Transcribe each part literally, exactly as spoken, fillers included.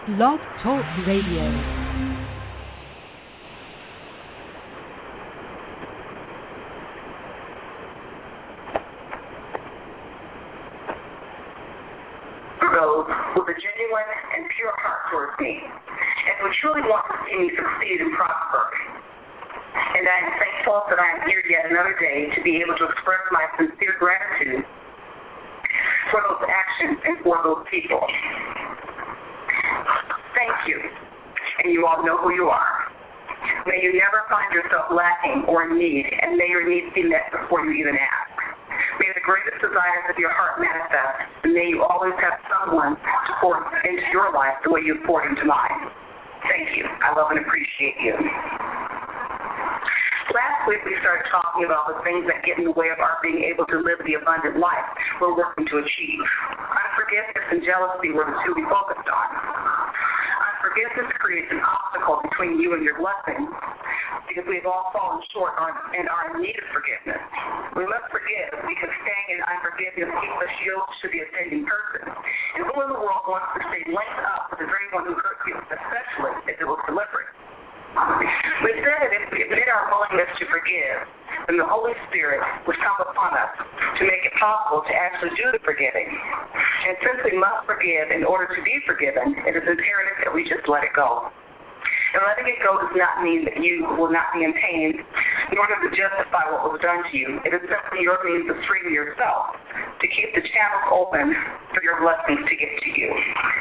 Blog Talk Radio. With a genuine and pure heart towards me, and who truly want to see me succeed and prosper. And I am thankful that I am here yet another day to be able to express my sincere gratitude for those actions and for those people. Thank you, and you all know who you are. May you never find yourself lacking or in need, and may your needs be met before you even ask. May the greatest desires of your heart manifest, and may you always have someone to pour into your life the way you poured into mine. Thank you. I love and appreciate you. Last week we started talking about the things that get in the way of our being able to live the abundant life we're working to achieve. Unforgiveness and jealousy were the two we focused on. Unforgiveness creates an obstacle between you and your blessings because we've all fallen short on, and are in need of forgiveness. We must forgive because staying in unforgiveness keeps us yoked to the offending person. And who in the world wants to stay linked up with everyone who hurt you, especially if it was deliberate? We said that if we admit our willingness to forgive, then the Holy Spirit would come upon us to make it possible to actually do the forgiving. And since we must forgive in order to be forgiven, it is imperative that we just let it go. And letting it go does not mean that you will not be in pain, nor does it justify what was done to you. It is simply your means of freeing yourself to keep the channels open for your blessings to get to you.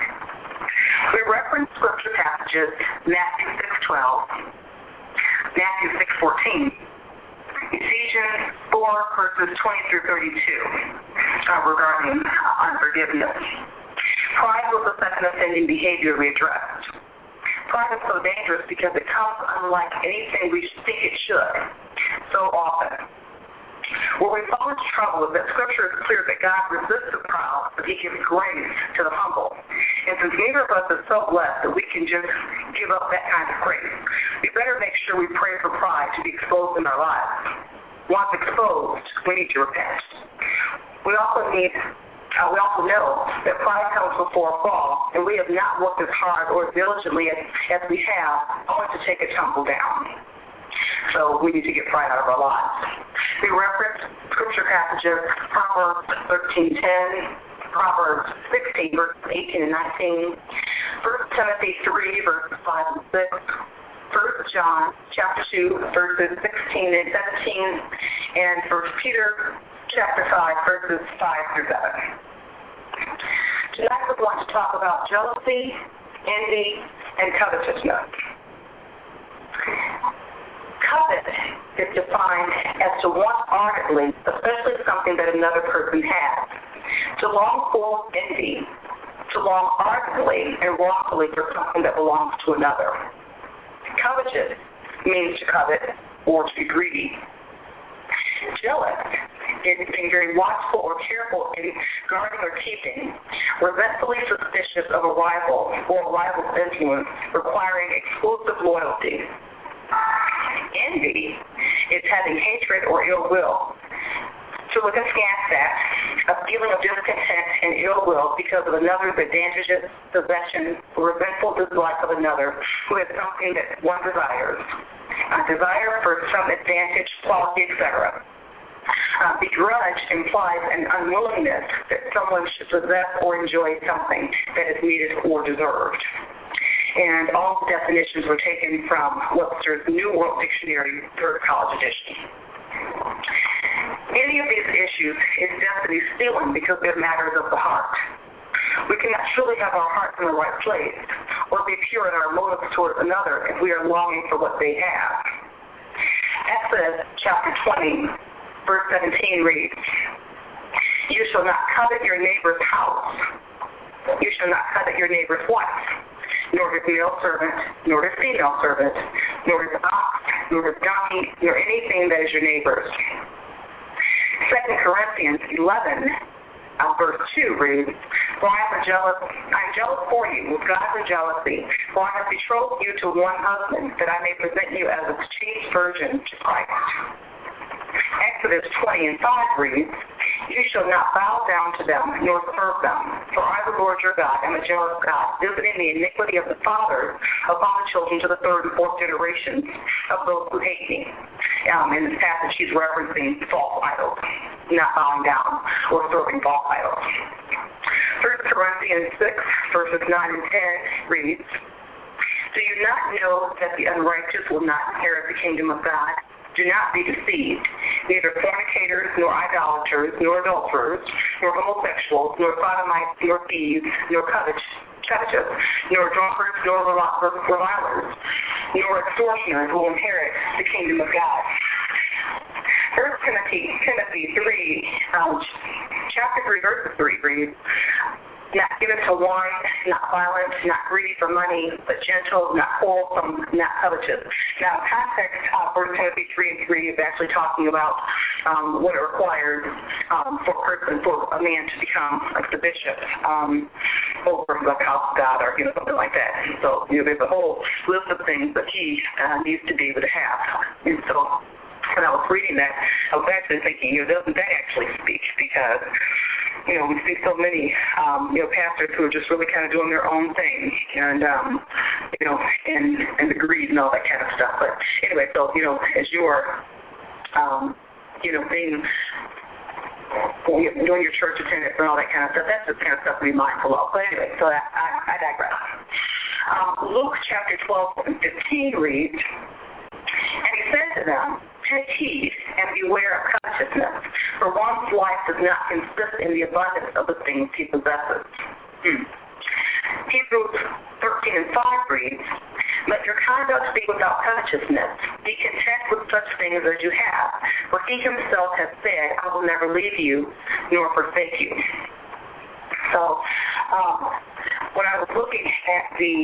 We reference scripture passages, Matthew six twelve, Matthew six fourteen, Ephesians four, verses twenty through thirty-two, uh, regarding unforgiveness. Pride was the second offending behavior we addressed. Pride is so dangerous because it comes unlike anything we think it should so often. Where we fall into trouble is that Scripture is clear that God resists the proud, but He gives grace to the humble. And since neither of us is so blessed that we can just give up that kind of grace, we better make sure we pray for pride to be exposed in our lives. Once exposed, we need to repent. We also need, uh, we also know that pride comes before a fall, and we have not worked as hard or diligently as, as we have, only to take a tumble down. So we need to get pride out of our lives. We reference scripture passages, Proverbs thirteen ten, Proverbs sixteen, verses eighteen and nineteen, First Timothy three, verses five and six, First John chapter two, verses sixteen and seventeen, and First Peter chapter five, verses five through seven. Tonight we're going to talk about jealousy, envy, and covetousness. Covet is defined as to want ardently, especially something that another person has. To long for envy, to long ardently and wrongfully for something that belongs to another. Covetous means to covet or to be greedy. Jealous is being very watchful or careful in guarding or keeping, resentfully suspicious of a rival or a rival's influence, requiring exclusive loyalty. Envy is having hatred or ill will. To look askance at, a feeling of discontent and ill will because of another's advantages, possession, or resentful dislike of another who has something that one desires. A desire for some advantage, quality, et cetera. Uh, begrudge implies an unwillingness that someone should possess or enjoy something that is needed or deserved. And all the definitions were taken from Webster's New World Dictionary, third college edition. Any of these issues is destiny stealing because they're matters of the heart. We cannot truly have our hearts in the right place or be pure in our motives towards another if we are longing for what they have. Exodus chapter twenty, verse seventeen reads, "You shall not covet your neighbor's house. You shall not covet your neighbor's wife, nor his male servant, nor his female servant, nor his ox, nor his donkey, nor anything that is your neighbor's." Second Corinthians eleven, uh, verse two reads, "For I am jealous, I am jealous for you with godly jealousy, for I have betrothed you to one husband, that I may present you as a chaste virgin to Christ." Exodus twenty and five reads, You shall not bow down to them, nor serve them. For I, the Lord your God, am a jealous God, visiting the iniquity of the fathers upon the children to the third and fourth generations of those who hate me. Um, in this passage, he's referencing false idols, not bowing down or serving false idols. First Corinthians six, verses nine and ten reads, Do you not know that the unrighteous will not inherit the kingdom of God? Do not be deceived. Neither fornicators, nor idolaters, nor adulterers, nor homosexuals, nor sodomites, nor thieves, nor covetous, covetous nor drunkards, nor revilers, nor extortioners will inherit the kingdom of God. First Timothy, Timothy three, um, chapter three, verse three reads, Not given to wine, not violent, not greedy for money, but gentle, not quarrelsome, not covetous. Now, in context, uh, First Timothy three and three is actually talking about um, what it requires um, for a person, for a man to become like the bishop um, over the house of God, or you know something like that. And so you know, there's a whole list of things that he uh, needs to be able to have. And so when I was reading that, I was actually thinking, you know, doesn't that actually speak? Because you know, we see so many, um, you know, pastors who are just really kind of doing their own thing, and, um, you know, and, and the greed and all that kind of stuff. But anyway, so, you know, as you're, um, you know, being, doing your church attendance and all that kind of stuff, that's the kind of stuff to be mindful of. But anyway, so I, I, I digress. Um, Luke chapter twelve and fifteen reads, And he said to them, Take heed and beware of covetousness, for one's life does not consist in the abundance of the things he possesses. Hmm. Hebrews thirteen and five reads, Let your conduct be without covetousness. Be content with such things as you have, for he himself has said, I will never leave you nor forsake you. So, um, when I was looking at the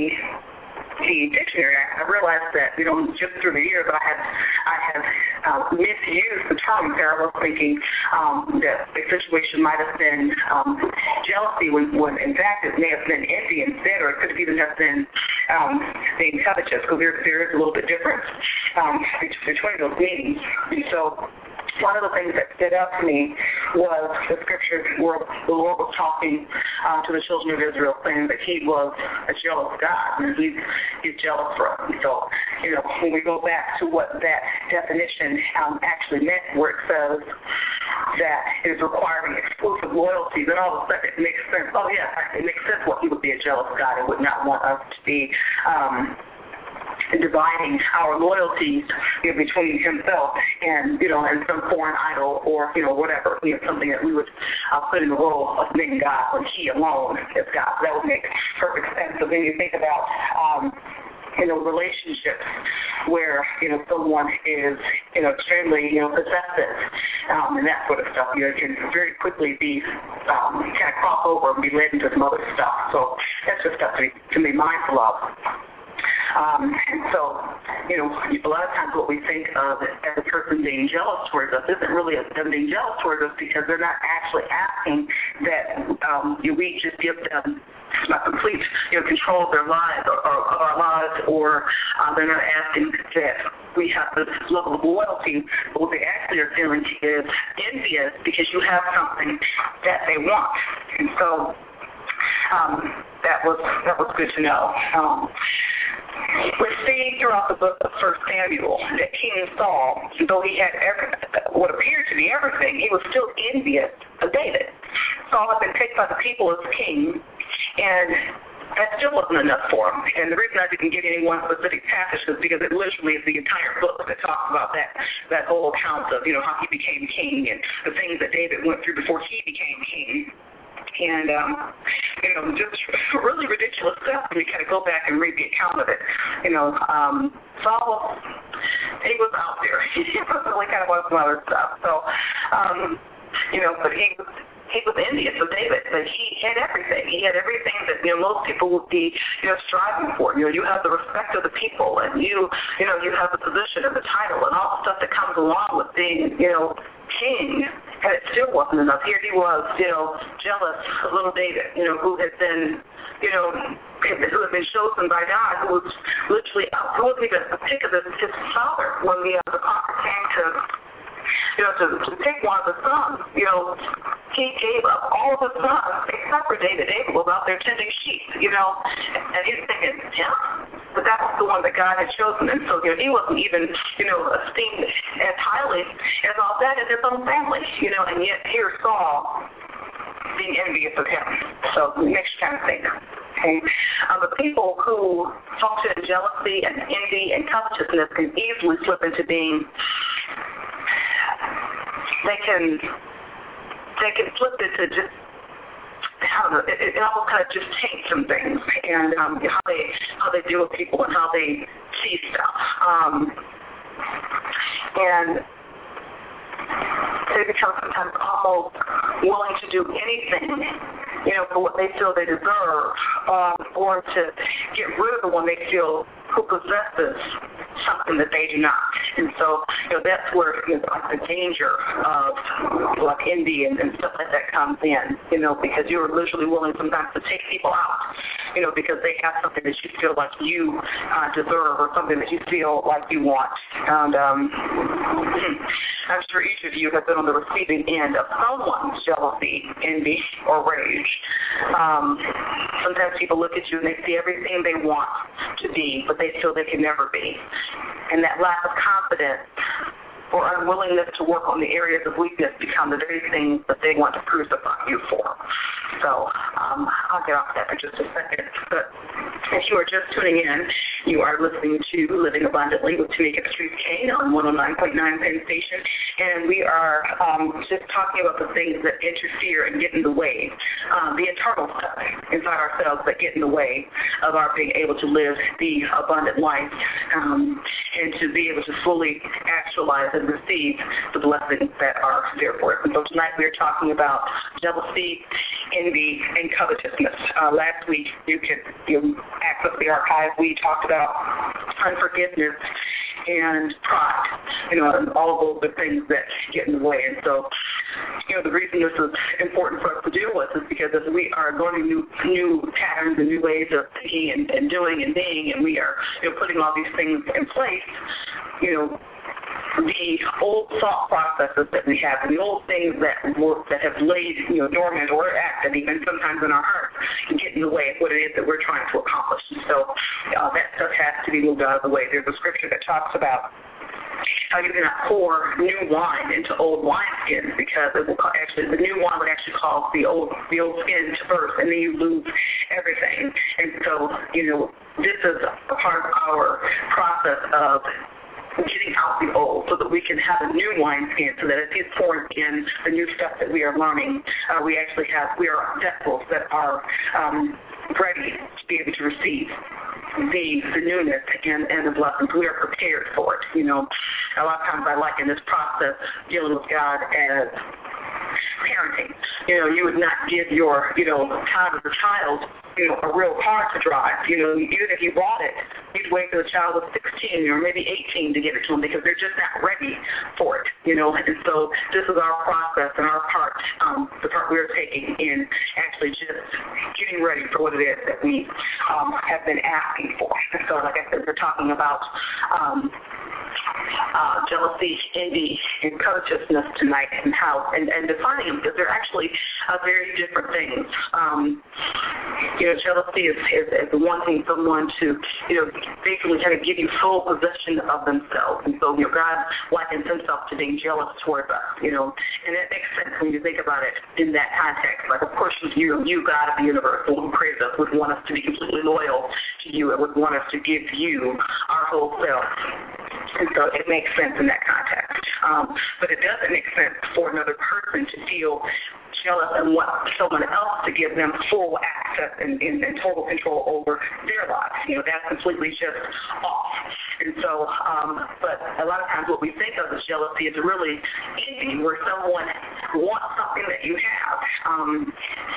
the dictionary, I realized that, you know, just through the years I have I have uh, misused the term there. I was thinking um, that the situation might have been um, jealousy when, when in fact it may have been envy instead, or it could even have been um, being covetous, because there, there is a little bit difference um, between those meanings. And so one of the things that stood out to me was the scripture where the Lord was talking um, to the children of Israel, saying that he was a jealous God, and he's, he's jealous for us. And so, you know, when we go back to what that definition um, actually meant, where it says that it is requiring exclusive loyalty, then all of a sudden it makes sense. Oh, yeah, it makes sense why he would be a jealous God and would not want us to be um dividing our loyalties, you know, between himself and, you know, and some foreign idol, or, you know, whatever, you know, something that we would uh, put in the role of being God when he alone is God. That would make perfect sense. So then you think about, um, you know, relationships where, you know, someone is, you know, extremely, you know, possessive um, and that sort of stuff. You know, it can very quickly be um, kind of cross over and be led into some other stuff. So that's just stuff to be, to be mindful of. Um, and so, you know, a lot of times what we think of as a person being jealous towards us isn't really them being jealous towards us, because they're not actually asking that um, we just give them complete, you know, control of their lives, or, or of our lives, or uh, they're not asking that we have this level of loyalty. But what they actually are feeling is envious because you have something that they want. And so um, that was that was good to know. Um, We see throughout the book of First Samuel that King Saul, though he had every, what appeared to be everything, he was still envious of David. Saul had been picked by the people as king, and that still wasn't enough for him. And the reason I didn't get any one specific passage is because it literally is the entire book that talks about that that whole account of, you know, how he became king and the things that David went through before he became king. And, um, you know, just really ridiculous stuff when you kind of go back and read the account of it. You know, um, Saul, he was out there. He was really kind of on some other stuff. So, um, you know, but he was, he was envious of David, but he had everything. He had everything that, you know, most people would be, you know, striving for. You know, you have the respect of the people, and you, you know, you have the position and the title and all the stuff that comes along with being, you know, king, and it still wasn't enough. Here he was, you know, jealous of little David, you know, who had been, you know, who had been chosen by God, who was literally, who wasn't even a pick of his, his father when the, uh, the prophet came to you know, to, to take one of the sons, you know, he gave up all of his sons except for David. David was out there tending sheep, you know, and he's thinking, yeah, but that was the one that God had chosen. And so, you know, he wasn't even, you know, esteemed as highly as all that in his own family, you know, and yet here Saul being envious of him. So it makes you kind of think. Okay. Um, the people who function in jealousy and envy and covetousness can easily slip into being, they can, they can slip into just, I don't know, it, it almost kind of just taints some things, and um, how they how they deal with people and how they see stuff. Um, and they become sometimes almost willing to do anything, you know, for what they feel they deserve, um, or to get rid of the one they feel who possesses something that they do not. And so, you know, that's where, you know, like the danger of like envy and, and stuff like that comes in, you know, because you're literally willing sometimes to take people out, you know, because they have something that you feel like you uh, deserve or something that you feel like you want. And um, I'm sure each of you have been on the receiving end of someone's jealousy, envy, or rage. Um, sometimes people look at you and they see everything they want to be, but they feel they can never be. And that lack of confidence or unwillingness to work on the areas of weakness become the very things that they want to crucify you for. So um, I'll get off that for just a second. But if you are just tuning in, you are listening to Living Abundantly with Tamika Patrice Kane on one oh nine point nine Penn Station. And we are um, just talking about the things that interfere and get in the way, um, the internal stuff inside ourselves that get in the way of our being able to live the abundant life um, and to be able to fully actualize and receive the blessings that are there for us. And so tonight we are talking about jealousy, envy, and covetousness. Uh, last week, you could you access the archive. We talked about unforgiveness and pride, you know, and all of those are things that get in the way. And so, you know, the reason this is important for us to deal with is because as we are learning new new patterns and new ways of thinking and, and doing and being, and we are, you know, putting all these things in place, you know, the old thought processes that we have, and the old things that were, that have laid, you know, dormant or active even sometimes in our hearts, get in the way of what it is that we're trying to accomplish. And so uh, that stuff has to be moved out of the way. There's a scripture that talks about how you cannot pour new wine into old wineskins, because it will actually the new wine would actually cause the old the old skin to burst, and then you lose everything. And so, you know, this is a part of our process of getting out the old so that we can have a new wineskin, so that if he's pouring in the new stuff that we are learning, uh, we actually have, we are vessels that are um, ready to be able to receive the the newness and, and the blessings. We are prepared for it. You know, a lot of times I like in this process dealing with God as parenting. You know, you would not give your, you know, child as a child, you know, a real car to drive. You know, even if you bought it, you'd wait till the child was sixteen or maybe eighteen to give it to them, because they're just not ready for it, you know. And so this is our process and our part, um, the part we're taking in actually just getting ready for what it is that we um, have been asking for. And so, like I said, we're talking about um, uh, jealousy, envy, and covetousness tonight, and how, and, and defining them, because they're actually uh, very different things. Um, you know, jealousy is, is, is wanting someone to, you know, basically kind of give you full possession of themselves. And so, you know, God likens himself to being jealous towards us, you know, and it makes sense when you think about it in that context. Like, of course, you, you God of the universe, the one who created us, would want us to be completely loyal to you and would want us to give you our whole self. And so it makes sense in that context. Um, but it doesn't make sense for another person to feel jealous and want someone else to give them full access and, and, and total control over their lives. You know, that's completely just off. And so, um, but a lot of times what we think of as jealousy is really envy, where someone wants something that you have. Um,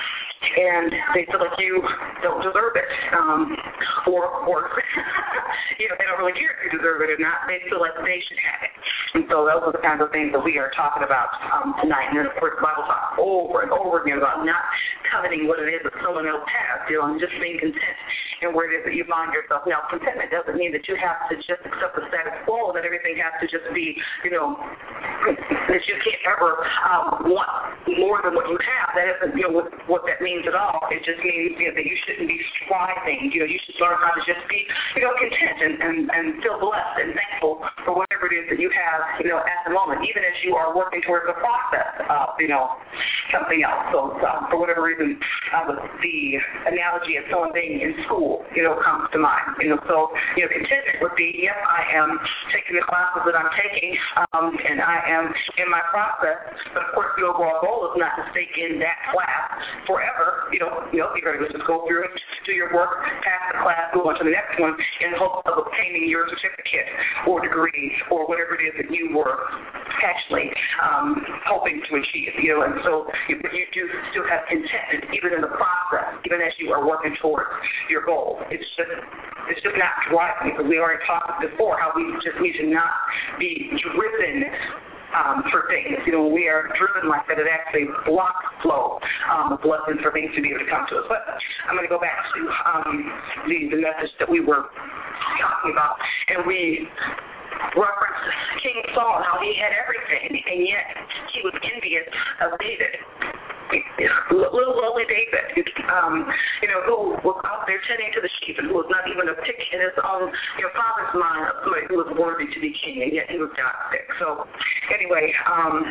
and they feel like you don't deserve it, um, or, or you know, they don't really care if you deserve it or not. They feel like they should have it. And so those are the kinds of things that we are talking about um, tonight. And then, of course, the Bible talks over and over again about not coveting what it is that someone else has, you know, and just being content in where it is that you find yourself. Now, contentment doesn't mean that you have to just accept the status quo, that everything has to just be, you know, that you can't ever um, want more than what you have. That isn't, you know, what, what that means at all. It just means, you know, that you shouldn't be striving. You know, you should learn how to just be, you know, content and, and, and feel blessed and thankful for whatever it is that you have, you know, at the moment, even as you are working towards the process of, you know, something else. So, um, for whatever reason, uh, the analogy of someone being in school, you know, comes to mind. You know, so, you know, contentment would be, yes, I am taking the classes that I'm taking, um, and I am in my process, but of course the overall goal is not to stay in that class forever. You know, you know, you're going to just go through it, do your work, pass the class, go on to the next one in hopes of obtaining your certificate or degree or whatever it is that you were actually um, hoping to achieve. You know, and so you, you do still have contentment even in the process, even as you are working towards your goal. It's just it's just not driving, because we already talked before how we just need to not be driven Um, for things. You know, when we are driven like that, it actually blocks flow um, of blessings for things to be able to come to us. But I'm going to go back to um, the, the message that we were talking about, and we referenced King Saul, how he had everything, and yet he was envious of David. Little lowly David, um, you know, who was out there tending to the sheep and who was not even a pick in his own, you know, father's mind of somebody who was worthy to be king, and yet he was God sick. So, anyway, um,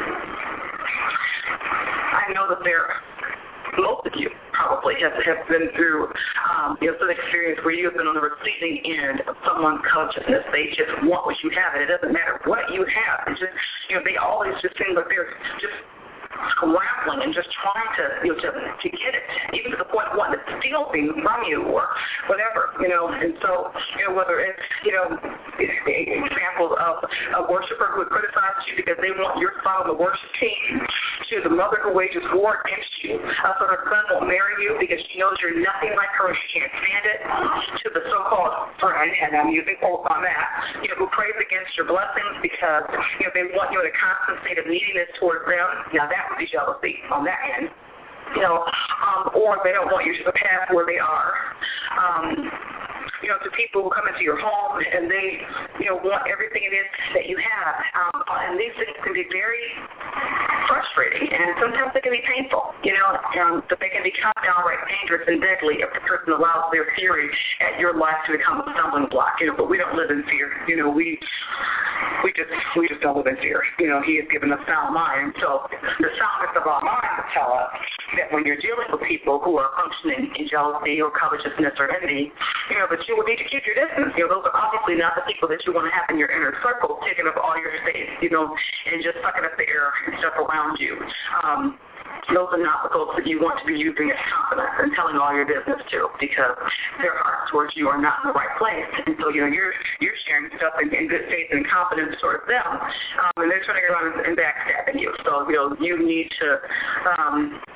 I know that there, most of you probably have, have been through, um, you know, some experience where you have been on the receiving end of someone's covetousness. They just want what you have, and it doesn't matter what you have. It's just, you know, they always just seem like they're just scrambling and just trying to, you know, to, to get it, even to the point of wanting to steal things from you or whatever, you know. And so, you know, whether it's, you know, examples of a worshiper who criticizes you because they want your son on the worship team, to the mother who wages war against you, uh, so her son won't marry you because she knows you're nothing like her and she can't stand it, to the so-called friend, and I'm using quotes on that, you know, who prays against your blessings because, you know, they want you in a constant state of neediness towards them. Now, that would be jealousy on that end, you know, um, or they don't want you to the path where they are. Um, you know, to people who come into your home and they, you know, want everything it is that you have. Um, and these things can be very frustrating, and sometimes they can be painful, you know, um, but they can become downright dangerous and deadly if the person allows their fury at your life to become a stumbling block, you know, but we don't live in fear. You know, we we just we just don't live in fear. You know, he has given us sound mind. So the soundness of our mind will tell us that when you're dealing with people who are functioning in jealousy or covetousness or envy, you know, that you will need to keep your distance. You know, those are obviously not the people that you want to have in your inner circle, taking up all your space, you know, and just sucking up the air and stuff around you. Um, those are not the folks that you want to be using as confidence and telling all your business to, because their hearts towards you are not in the right place. And so, you know, you're you're sharing stuff in, in good faith and confidence towards them, um, and they're turning around and, and backstabbing you. So, you know, you need to, um,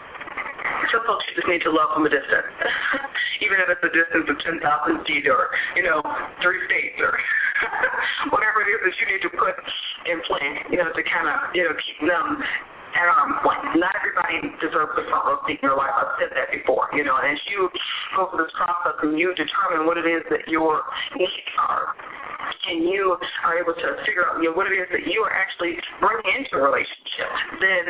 some folks you just need to love from a distance, even if it's a distance of ten thousand feet or, you know, three states or whatever it is that you need to put in place, you know, to kind of, you know, keep them at arm's length. Not everybody deserves a front row seat in your life. I've said that before, you know, and as you go through this process and you determine what it is that your needs are, and you are able to figure out, you know, what it is that you are actually bringing into a relationship, then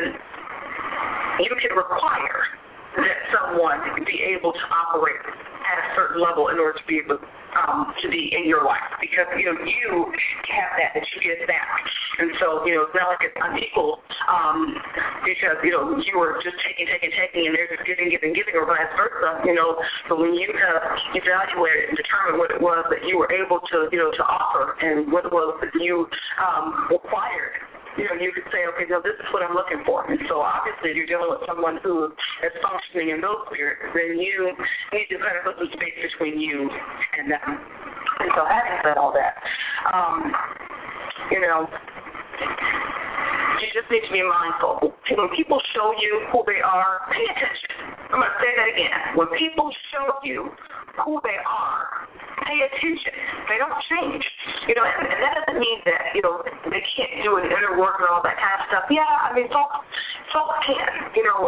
you can require that someone be able to operate at a certain level in order to be able um, to be in your life, because, you know, you have that, that you get that. And so, you know, it's not like it's unequal um, because, you know, you were just taking, taking, taking, and they're just giving, giving, giving, or vice versa, you know. So when you have evaluated and determined what it was that you were able to, you know, to offer and what it was that you um, required, you know, you could say, okay, no, this is what I'm looking for. And so obviously if you're dealing with someone who is functioning in those spirits, then you need to kind of put some space between you and them. And so having said all that, um, you know, you just need to be mindful. When people show you who they are, pay attention. I'm going to say that again. When people show you who they are, pay attention. They don't change. You know, and, and that doesn't mean that, you know, they can't do an inner work and all that kind of stuff. Yeah, I mean, folks, folks can, you know.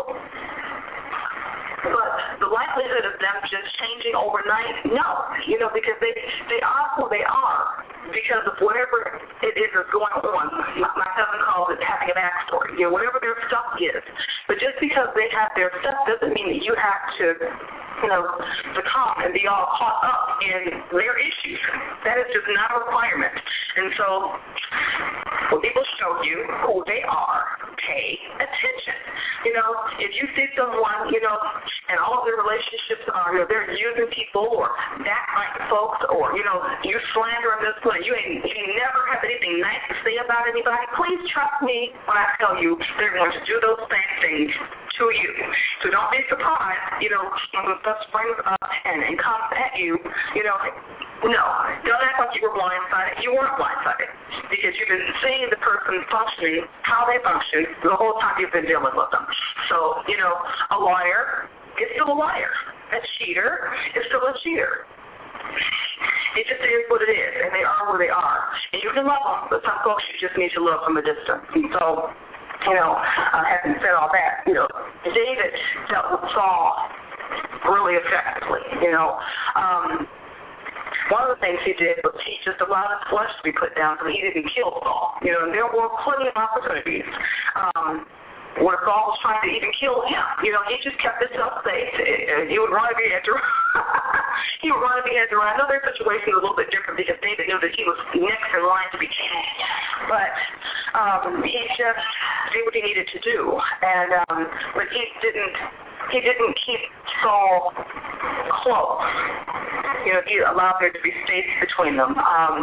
But the likelihood of them just changing overnight, no. You know, because they, they are who they are because of whatever it is that's going on. My, my cousin calls it having a backstory. You know, whatever their stuff is. But just because they have their stuff doesn't mean that you have to, you know, succumb and be all caught up in their issues. That is just not a requirement. And so when people show you who they are, pay attention. You know, if you see someone, you know, and all of their relationships are, you know, they're using people or backbiting folks or, you know, you slander them this way, you ain't, you never have anything nice to say about anybody, please trust me when I tell you they're going to do those same things to you. So don't be surprised, you know, when stuff springs up and, and comes at you, you know, no, don't act like you were blindsided. You weren't blindsided because you've been seeing the person functioning, how they function, the whole time you've been dealing with them. So, you know, a liar is still a liar. A cheater is still a cheater. It just is what it is, and they are where they are. And you can love them, but some folks you just need to love from a distance. And so, you know, uh, having said all that, you know, David dealt with Saul really effectively, you know. Um, One of the things he did was he just allowed his flesh to be put down so he didn't kill Saul. You know, and there were plenty of opportunities um, where Saul was trying to even kill him. You know, he just kept himself safe. He would run if he had to run. He would run if he had to run. I know their situation was a little bit different because David knew that he was next in line to be king. But um, he just did what he needed to do. And um, but he didn't he didn't keep Saul close. You know, he allowed there to be space between them. Um,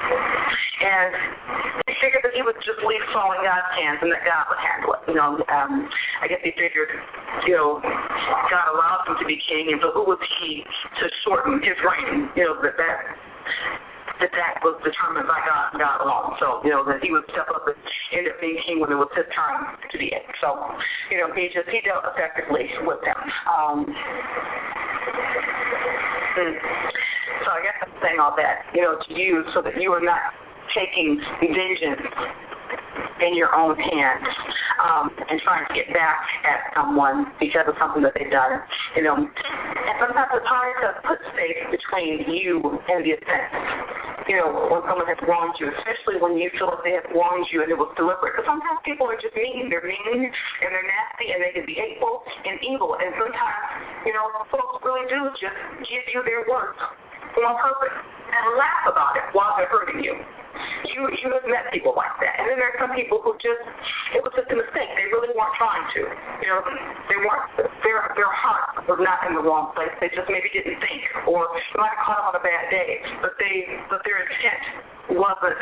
and he figured that he would just leave Saul in God's hands and that God would handle it. You know, um, I guess he figured, you know, God allowed him to be king, and so who was he to shorten his reign? You know, that that that that was determined by God and God alone. So, you know, that he would step up and end up being king when it was his turn to be it. So, you know, he just, he dealt effectively with them. Um, so I guess I'm saying all that, you know, to you so that you are not taking vengeance in your own hands um, and trying to get back at someone because of something that they've done, you know. And sometimes it's hard to put space between you and the offense. You know, when someone has wronged you, especially when you feel like they have wronged you and it was deliberate. Because sometimes people are just mean. They're mean and they're nasty and they can be hateful and evil. And sometimes, you know, folks really do just give you their words on purpose and laugh about it while they're hurting you. You you have met people like that. And then there are some people who just, it was just a mistake. They really weren't trying to. You know, they weren't, their their heart was not in the wrong place. They just maybe didn't think, or they might have caught them on a bad day. But they, but their intent wasn't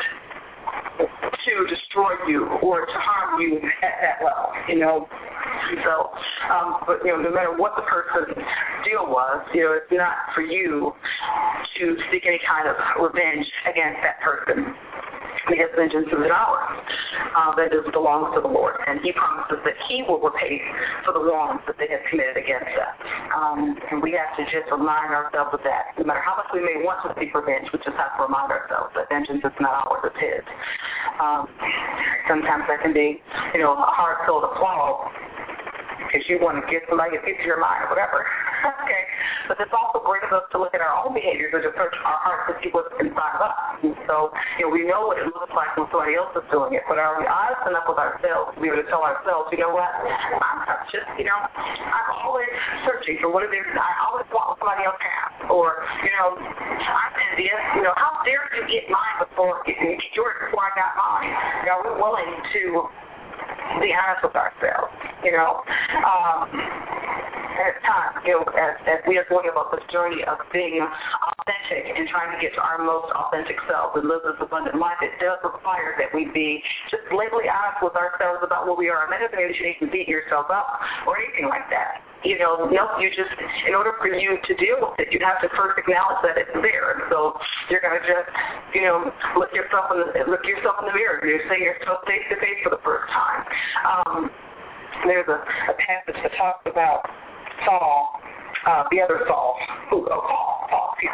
to destroy you or to harm you at that level, you know. So, um, but, you know, no matter what the person's deal was, you know, it's not for you to seek any kind of revenge against that person. Because vengeance is ours. Uh, vengeance belongs to the Lord, and He promises that He will repay for the wrongs that they have committed against us. Um, and we have to just remind ourselves of that. No matter how much we may want to seek revenge, we just have to remind ourselves that vengeance is not ours, it's His. Um, sometimes that can be, you know, a hard pill to swallow because you want to get somebody a piece of your mind or whatever. Okay. But this also brings us to look at our own behaviors and to search our hearts to see what's inside of us. And so, you know, we know what it looks like when somebody else is doing it, but are we honest enough with ourselves to be able to tell ourselves, you know what, I'm just, you know, I'm always searching for what it is I always want what somebody else has. Or, you know, I'm envious. You know, how dare you get mine before, get yours before I got mine? You know, we're willing to be honest with ourselves, you know. Um, at times, you know, as, as we are going about this journey of being authentic and trying to get to our most authentic self and live this abundant life, it does require that we be just blatantly honest with ourselves about what we are. And that doesn't mean that you need to beat yourself up or anything like that. You know, no, you just, in order for you to deal with it, you have to first acknowledge that it's there. So you're going to just, you know, look yourself in the, look yourself in the mirror. You're saying yourself face to face for the first time. Um, there's a, a passage that talks about Saul, uh, the other Saul, who, oh, Paul, Paul, excuse me, um,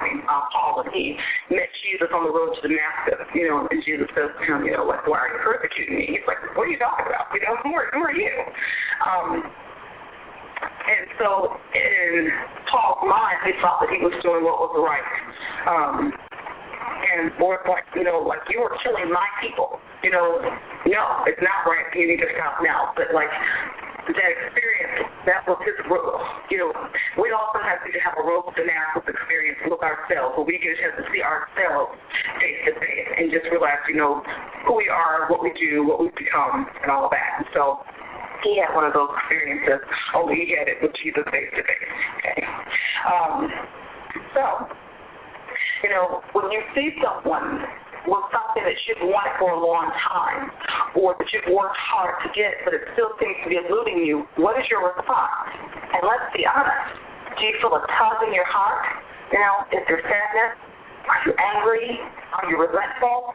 uh, Paul when he met Jesus on the road to Damascus, you know, and Jesus says to him, you know, like, why are you persecuting me? He's like, what are you talking about? You know, who are, who are you? Um, and so in Paul's mind, he thought that he was doing what was right. Um, and Lord, like, you know, like, you are killing my people. You know, no, it's not right. You need to stop now. But, like, that experience, that was his role. You know, we all sometimes need to have a road to Damascus experience with ourselves, where we get a chance to see ourselves face to face and just realize, you know, who we are, what we do, what we've become, and all of that. And so he had one of those experiences, only he had it with Jesus face to face. Okay. Um, so, you know, when you see someone with something that you've wanted for a long time, or that you've worked hard to get, but it still seems to be eluding you, what is your response? And let's be honest. Do you feel a tug in your heart? You know, is there sadness? Are you angry? Are you resentful?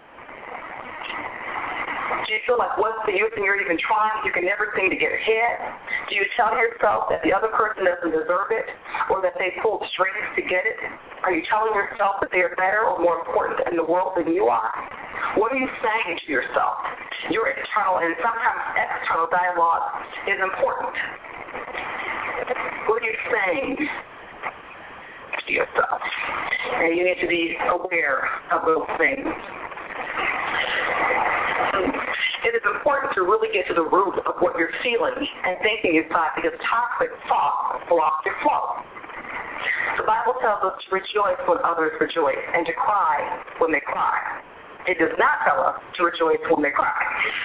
Do you feel like what's the use and you're even trying? You can never seem to get ahead? Do you tell yourself that the other person doesn't deserve it, or that they pulled strings to get it? Are you telling yourself that they are better or more important in the world than you are? What are you saying to yourself? Your internal and sometimes external dialogue is important. What are you saying to yourself? And you need to be aware of those things. It is important to really get to the root of what you're feeling and thinking inside, because toxic thoughts block your flow. The Bible tells us to rejoice when others rejoice and to cry when they cry. It does not tell us to rejoice when they cry.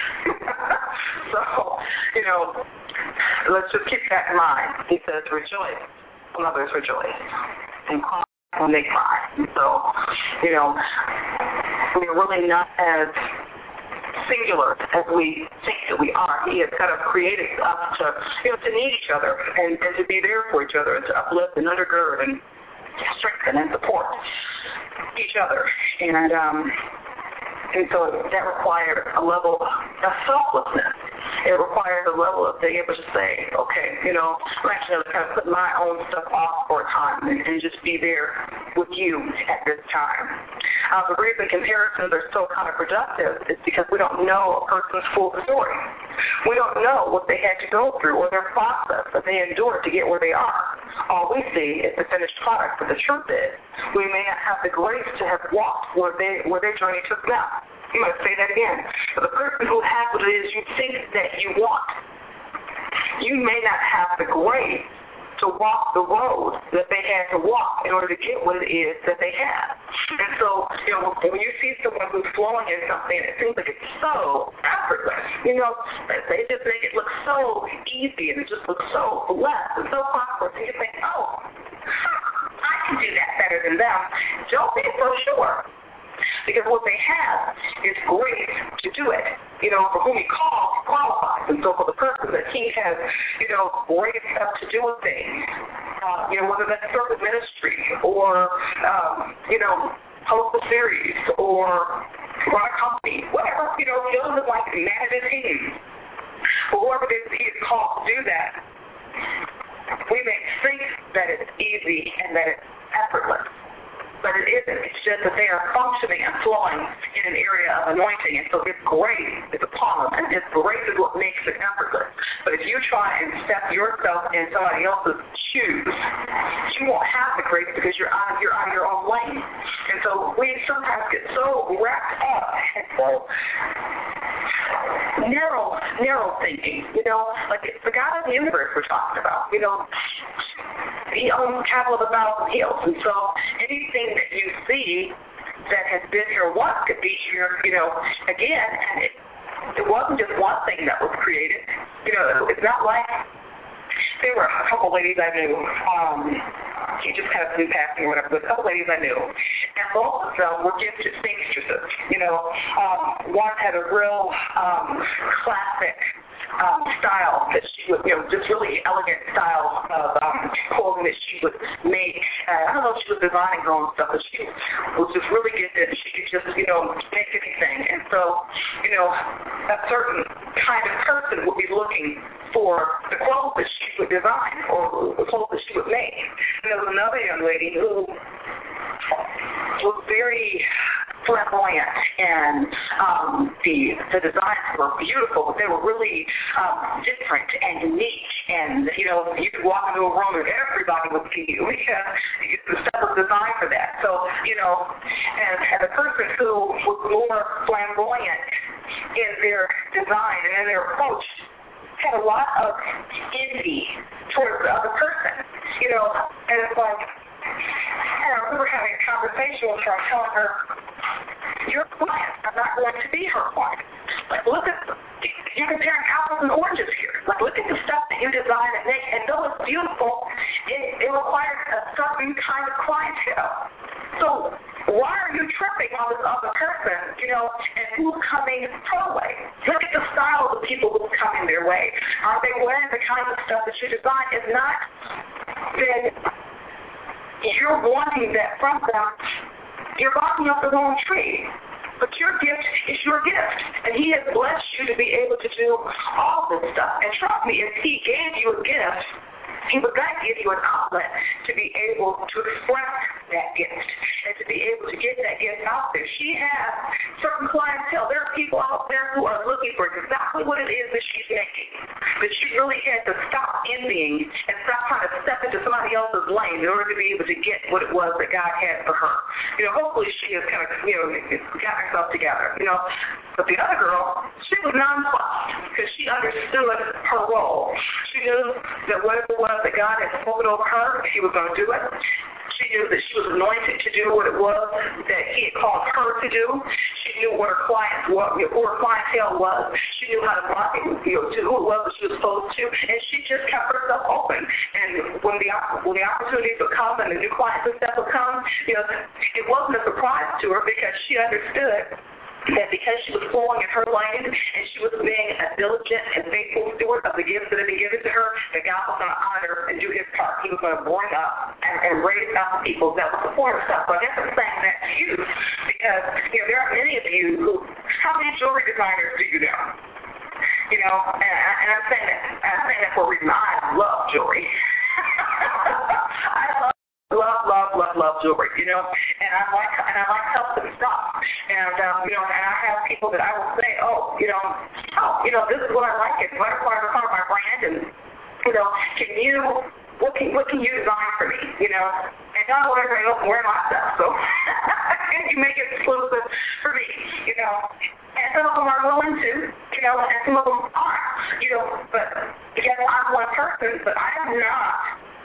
So, you know, let's just keep that in mind. He says rejoice when others rejoice and cry when they cry. So, you know, we're really not as singular as we think that we are. He has kind of created us to, you know, to need each other and, and to be there for each other and to uplift and undergird and strengthen and support each other. And um, and so that requires a level of selflessness. It requires a level of being able to say, okay, you know, I'm actually going to kind of put my own stuff off for a time and, and just be there with you at this time. Uh, the reason comparisons are so counterproductive is because we don't know a person's full story. We don't know what they had to go through or their process that they endured to get where they are. All we see is the finished product, but the truth is we may not have the grace to have walked where they where their journey took them. I'm going to say that again. For the person who has what it is you think that you want, you may not have the grace to walk the road that they had to walk in order to get what it is that they have. And so, you know, when you see someone who's flowing in something and it seems like it's so effortless, you know, they just make it look so easy and it just looks so blessed and so prosperous, and you think, oh, I can do that better than them. Don't be so sure. Because what they have is grace to do it. You know, for whom he calls, he qualifies. And so for the person that he has, you know, raised up to do a thing, uh, you know, whether that's service ministry or, um, you know, host a series or run a company, whatever, you know, he doesn't like manage a team. But whoever it is he is called to do that, we may think that it's easy and that it's effortless. But it isn't. It's just that they are functioning and flowing in an area of anointing. And so His grace is upon them. And His grace is what makes it effortless. But if you try and step yourself in somebody else's shoes, you won't have the grace because you're on, you're on your own lane. And so we sometimes get so wrapped up and so narrow, narrow thinking, you know, like it's the God of the universe we're talking about, you know. He owns cattle of a thousand hills, and so anything that you see that has been here once could be here, you know, again, and it, it wasn't just one thing that was created. You know, it's not like there were a couple ladies I knew, um, she just kind of flew past me or whatever, but a couple ladies I knew, and both of them were gifted seamstresses. You know, um, one had a real um, classic Um, style that she would, you know, just really elegant style of um, clothing that she would make. Uh, I don't know if she was designing her own stuff, but she was just really gifted. She could just, you know, make anything. And so, you know, a certain kind of person would be looking for the clothes that she would design or the clothes that she would make. And there was another young lady who flamboyant, and um, the the designs were beautiful, but they were really um, different and unique. And you know, you could walk into a room and everybody would see you because the stuff was designed for that. So you know, and, and the person who was more flamboyant in their design and in their approach had a lot of envy towards the other person, you know, and it's like, and I remember having a conversation with her, telling her, you're a client, I'm not going to be her client. Like, look at, you're comparing apples and oranges here. Like, look at the stuff that you design and make, and though it's beautiful, it, it requires a certain kind of clientele. So why are you tripping on this other person, you know, and who's coming her way? Look at the style of the people who's coming their way. Are they wearing the kind of stuff that you design? If not, then you're wanting that from them. You're barking up the wrong tree. But your gift is your gift, and he has blessed you to be able to do all this stuff. And trust me, if he gave you a gift, he would not give you an outlet to be able to express that gift and to be able to get that gift out there. She has certain clientele. There are people out there who are looking for exactly what it is that she's making. But she really had to stop envying and stop trying to step into somebody else's lane in order to be able to get what it was that God had for her. You know, hopefully she has kind of, you know, got herself together, you know. But the other girl, she was nonplussed because she understood her role. She knew that whatever it was that God had spoken over her, she was going to do it. She knew that she was anointed to do what it was that he had called her to do. She knew what her clients, what, who her clientele was. She knew how to market, you know, to who it was that she was supposed to, and she just kept herself open. And when the when the opportunities would come and the new clients and stuff would come, you know, it wasn't a surprise to her because she understood that because she was flowing in her lane and she was being a diligent and faithful steward of the gifts that had been given to her, that God was going to honor and do his part. He was going to bring up and, and raise up people that would support herself. So I guess I'm saying that to you because, you know, there are many of you who, how many jewelry designers do you know? You know, and, and I'm saying that, I'm saying that for a reason. I love jewelry. I love Love, love, love, love jewelry, you know, and I like and I like custom stuff, and um, you know, and I have people that I will say, oh, you know, oh, you know, this is what I like. It's right part of my brand, and you know, can you, what can what can you design for me, you know? And not everybody else wear my stuff, so can you make it exclusive for me, you know? And some of them are willing to, you know, and some of them aren't, you know. But again, I'm one person, but I am not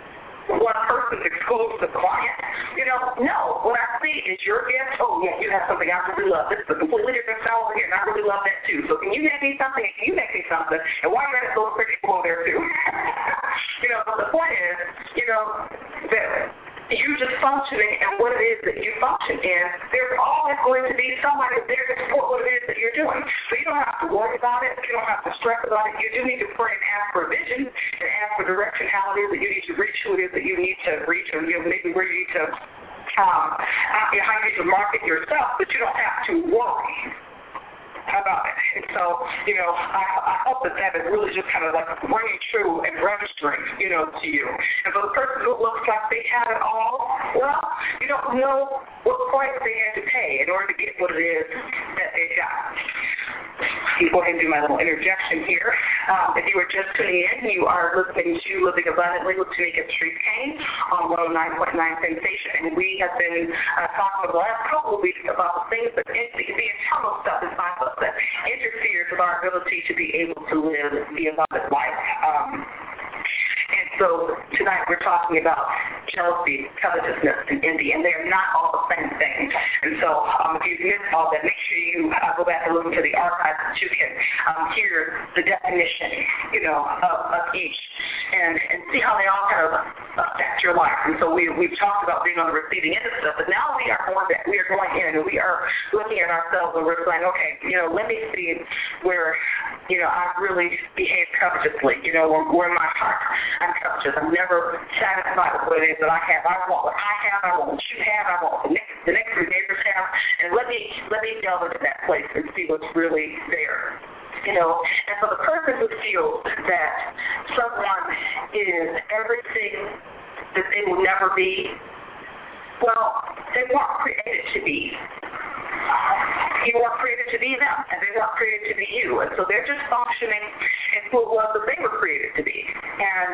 one person's exclusive client. You know, no. What I see is your gift. Oh, yeah, you have something I really love. This is a completely different style over here, and I really love that, too. So can you make me something, and can you make me something, and why are you those pretty people there, too? You know, but the point is, you know, that you just functioning and what it is that you function in, there's always going to be somebody there to support what it is that you're doing. So you don't have to worry about it. You don't have to stress about it. You do need to pray and ask for vision and ask for direction, how it is that you need to reach who it is that you need to reach, or you know, maybe where you need to, um, how you need to market yourself, but you don't have to worry about it. And so, you know, I, I hope that that is really just kind of like ringing true and registering, you know, to you. And for the person who looks like they have it all, well, you don't know what price they had to pay in order to get what it is that they got. I'll go ahead and do my little interjection here. Um, if you were just tuning in, you are listening to Living Abundantly with Tamika Street Kane on one oh nine point nine Sensation. And we have been uh, talking over the last couple of weeks about the things that, the, the internal stuff inside us that interferes with our ability to be able to live the abundant life. Um, and so tonight we're talking about jealousy, covetousness, and envy, and they're not all the same thing. And so um, if you've missed all that, make sure you uh, go back and listen to the archives so you can um, hear the definition, you know, of, of each, and, and see how they all kind of affect your life. And so we, we've talked about being on the receiving end of stuff, but now we are going back, we are going in, and we are looking at ourselves, and we're saying, okay, you know, let me see where, you know, I really behave covetously, you know, where, where my heart, I'm covetous. I'm never satisfied with what it is that I have. I want what I have. I want what you have. I want what the next, the next three neighbors have. And let me let me delve into that place and see what's really there. You know, and for the person who feels that someone is everything that they will never be, well, they weren't created to be to be them, and they weren't created to be you. And so they're just functioning in who it was that they were created to be. And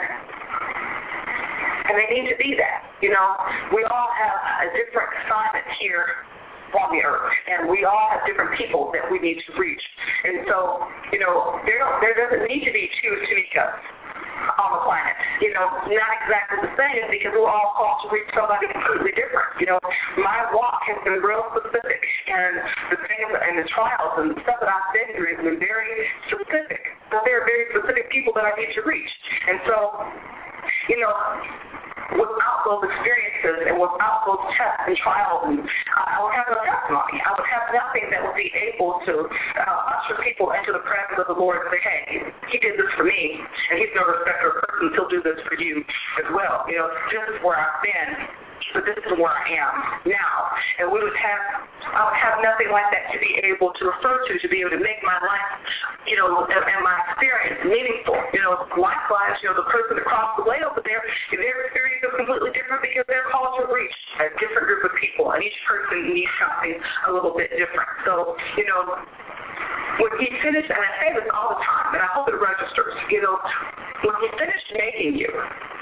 and they need to be that. You know, we all have a different assignment here on the earth, and we all have different people that we need to reach. And so, you know, there don't, there doesn't need to be two Tamikas on the planet. You know, not exactly the same, because we're all called to reach somebody completely different. You know, my walk has been real specific, and the things and the trials and the stuff that I've been through has been very specific. But there are very specific people that I need to reach. And so, you know, without those experiences and without those tests and trials, and I would have no testimony. I would have nothing that would be able to uh, usher people into the presence of the Lord and say, hey, he did this for me, and he's no respecter of persons. He'll do this for you as well. You know, this is where I've been, but this is where I am now. And we would have, I would have nothing like that to be able to refer to, to be able to make my life, you know, and, and my experience meaningful. You know, likewise, you know, the person across the way over there, their experience is completely different because they're called to reach a different group of people, and each person needs something a little bit different. So, you know, when he finished, and I say this all the time, and I hope it registers, you know, when he finished making you,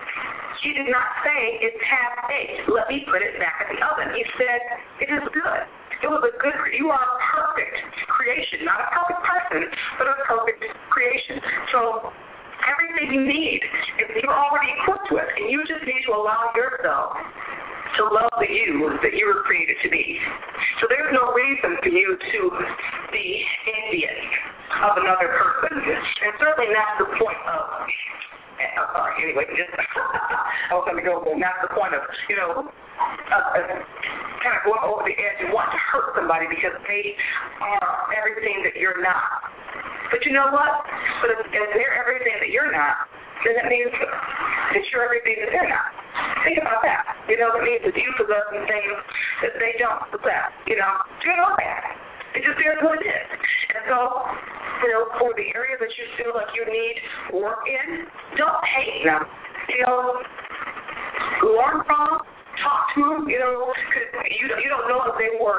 he did not say it's half baked. Let me put it back in the oven. He said it is good. It was a good. You are a perfect creation, not a perfect person, but a perfect creation. So everything you need, you're already equipped with, and you just need to allow yourself to love the you that you were created to be. So there's no reason for you to be envious of another person, and certainly not the point of. I'm sorry, anyway, just, I was going to go, and that's the point of, you know, uh, uh, kind of going over the edge and want to hurt somebody because they are everything that you're not. But you know what? But if, if they're everything that you're not, then that means that you're everything that they're not. Think about that. You know, that means that you possess some things that they don't possess. You know, you know that. It just is what it is. And so, you know, for the area that you feel like you need work in, don't hate them. You know, learn from, talk to them. You know, cause you you don't know if they were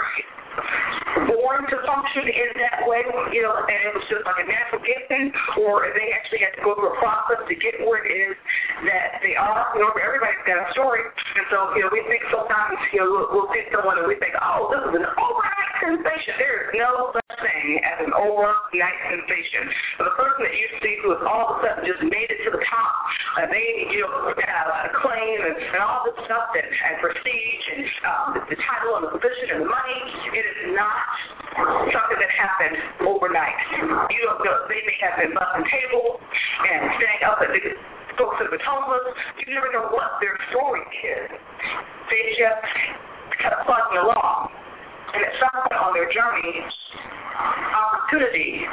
born to function in that way, you know, and it was just like a natural gifting, or if they actually had to go through a process to get where it is that they are. You know, everybody's got a story, and so, you know, we think sometimes, you know, we'll, we'll see someone and we think, oh, this is an overnight sensation. There is no such thing as an overnight sensation. But the person that you see who has all of a sudden just made it to the top, and they, you know, have acclaim and, and all this stuff that, and prestige and um, the, the title and the position and the money, it is not something that happened overnight. You don't know, they may have been busting tables and staying up at the folks at the homeless. You never know what their story is. They just kept plugging along. And at some point on their journey, opportunity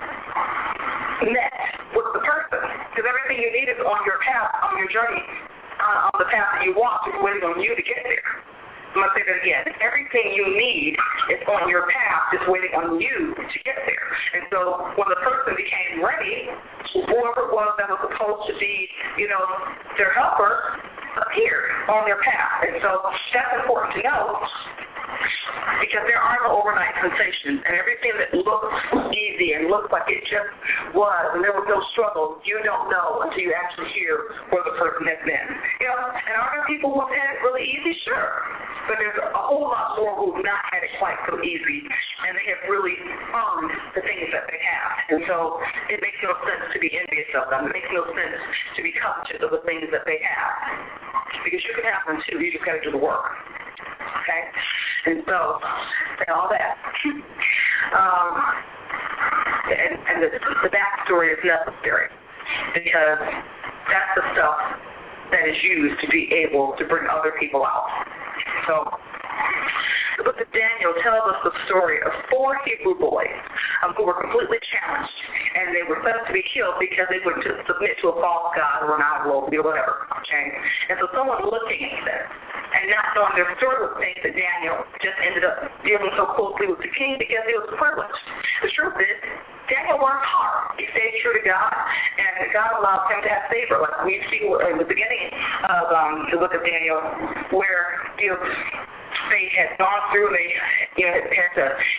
met with the person. Because everything you need is on your path, on your journey, uh, on the path that you walk, is waiting on you to get there. I'm going to say that again. Everything you need is on your path, just waiting on you to get there. And so when the person became ready, whoever it was that was supposed to be, you know, their helper, appeared on their path. And so that's important to know, because there are no overnight sensations, and everything that looks easy and looks like it just was, and there was no struggle, you don't know until you actually hear where the person has been. You know, and are there people who have had it really easy? Sure. But there's a whole lot more who have not had it quite so easy, and they have really earned the things that they have. And so it makes no sense to be envious of them. It makes no sense to be covetous of the things that they have. Because you can have them too, you just got to do the work. Okay? And so, say all that. um, and and the, the backstory is necessary, because that's the stuff that is used to be able to bring other people out. So, the book of Daniel tells us the story of four Hebrew boys um, who were completely challenged, and they were set to be killed because they would just submit to a false god or an idol or whatever. Okay? And so someone looking at this and not knowing their story would think that Daniel just ended up dealing so closely with the king because he was privileged. The truth is, Daniel worked hard. He stayed true to God, and God allowed him to have favor. Like we see in the beginning of um, the book of Daniel, where you know, they had gone through, they you know had to